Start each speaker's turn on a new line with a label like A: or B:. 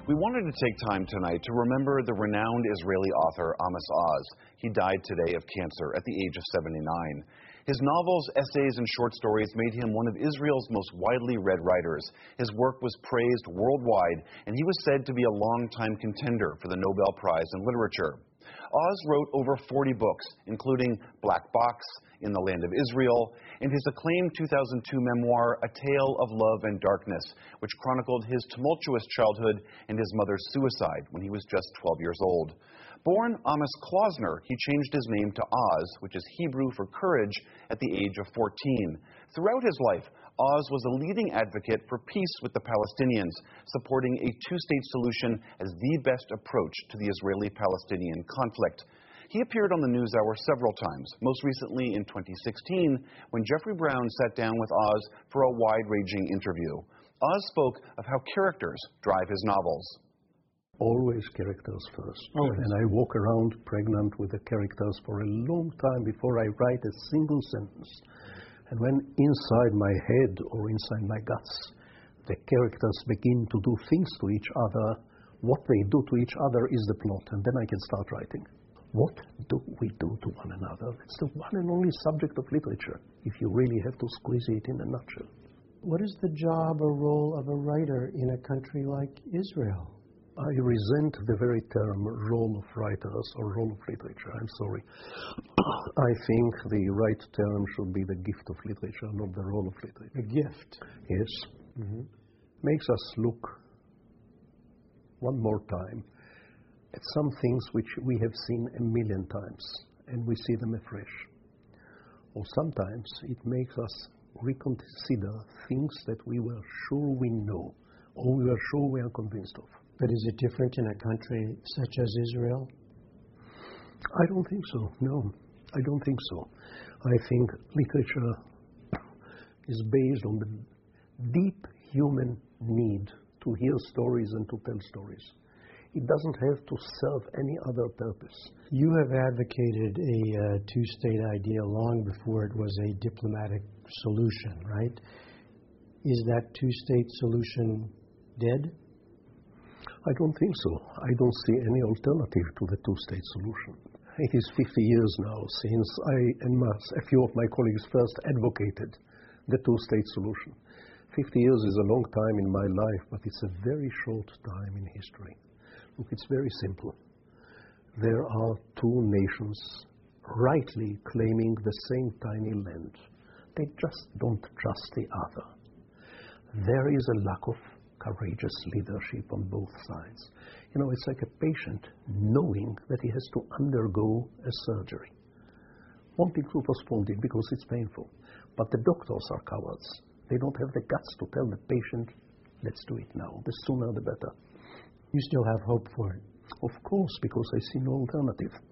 A: We wanted to take time tonight to remember the renowned Israeli author Amos Oz. He died today of cancer at the age of 79. His novels, essays, and short stories made him one of Israel's most widely read writers. His work was praised worldwide, and he was said to be a longtime contender for the Nobel Prize in Literature. Oz wrote over 40 books, including Black Box, In the Land of Israel, and his acclaimed 2002 memoir, A Tale of Love and Darkness, which chronicled his tumultuous childhood and his mother's suicide when he was just 12 years old. Born Amos Klausner, he changed his name to Oz, which is Hebrew for courage, at the age of 14. Throughout his life, Oz was a leading advocate for peace with the Palestinians, supporting a two-state solution as the best approach to the Israeli-Palestinian conflict. He appeared on the NewsHour several times, most recently in 2016, when Jeffrey Brown sat down with Oz for a wide-ranging interview. Oz spoke of how characters drive his novels.
B: Always characters first.
C: Always.
B: And I walk around pregnant with the characters for a long time before I write a single sentence. And when inside my head or inside my guts, the characters begin to do things to each other, what they do to each other is the plot, and then I can start writing. What do we do to one another? It's the one and only subject of literature, if you really have to squeeze it in a nutshell.
C: What is the job or role of a writer in a country like Israel?
B: I resent the very term role of writers or role of literature. I'm sorry. I think the right term should be the gift of literature, not the role of literature.
C: A gift?
B: Yes. Mm-hmm. Makes us look one more time at some things which we have seen a million times, and we see them afresh. Or sometimes it makes us reconsider things that we were sure we know, or we were sure we are convinced of.
C: But is it different in a country such as Israel?
B: I don't think so, no. I don't think so. I think literature is based on the deep human need to hear stories and to tell stories. It doesn't have to serve any other purpose.
C: You have advocated a two-state idea long before it was a diplomatic solution, right? Is that two-state solution dead?
B: I don't think so. I don't see any alternative to the two-state solution. It is 50 years now since I and a few of my colleagues first advocated the two-state solution. 50 years is a long time in my life, but it's a very short time in history. Look, it's very simple. There are two nations rightly claiming the same tiny land. They just don't trust the other. There is a lack of courageous leadership on both sides. You know, it's like a patient knowing that he has to undergo a surgery, wanting to postpone it because it's painful. But the doctors are cowards. They don't have the guts to tell the patient, let's do it now. The sooner the better.
C: You still have hope for it?
B: Of course, because I see no alternative.